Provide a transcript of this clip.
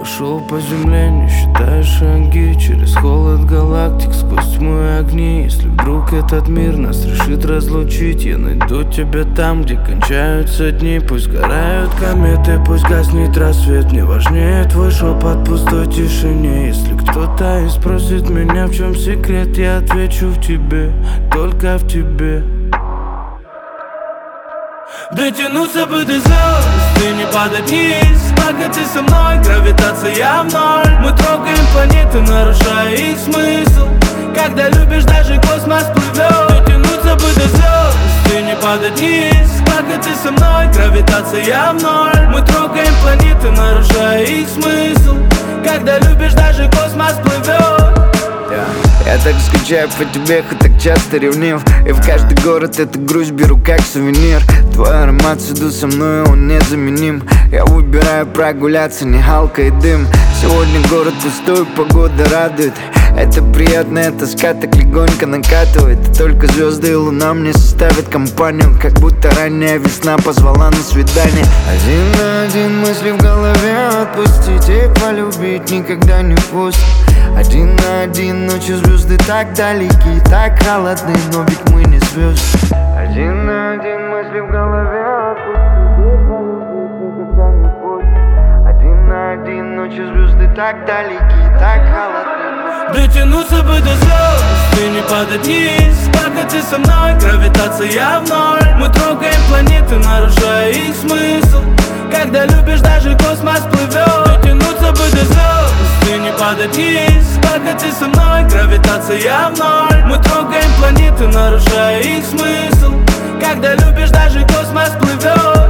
Пошел по земле, не считая шаги, через холод галактик, сквозь тьму и огни. Если вдруг этот мир нас решит разлучить, я найду тебя там, где кончаются дни. Пусть горают кометы, пусть гаснет рассвет, мне важнее твой шепот в пустой тишине. Если кто-то и спросит меня, в чем секрет, я отвечу: в тебе, только в тебе. Дотянуться бы до звезд и не падать вниз, пока ты со мной, гравитация в ноль. Мы трогаем планеты, нарушая их смысл. Когда любишь, даже космос плывет. Дотянуться бы до звезд и не падать вниз, пока ты со мной, гравитация в ноль. Мы трогаем планеты, нарушая их смысл. Когда любишь, даже космос плывет. Я так скучаю по тебе, хоть так часто ревнив. И в каждый город эту грусть беру как сувенир. Твой аромат всюду со мной, он незаменим. Я выбираю прогуляться, не галка и дым. Сегодня город пустой, погода радует. Это приятная тоска так легонько накатывает. И только звезды и луна мне составят компанию, как будто ранняя весна позвала на свидание. Один на один мысли в голове, отпустить и полюбить никогда не пусть. Один на один ночью звезды так далеки, так холодны, но ведь мы не звезды. Один на один мысли в голове, отпустить и полюбить никогда не пусть. Один на один ночью звезды так далеки, так холодны. Дотянуться бы до звезд и не падать вниз, пока ты со мной, гравитация в ноль. Мы трогаем планеты, нарушая их смысл. Когда любишь, даже космос плывет. Дотянуться бы до звезд и не падать вниз, пока ты со мной, гравитация в ноль. Мы трогаем планеты, нарушая их смысл. Когда любишь, даже космос плывет.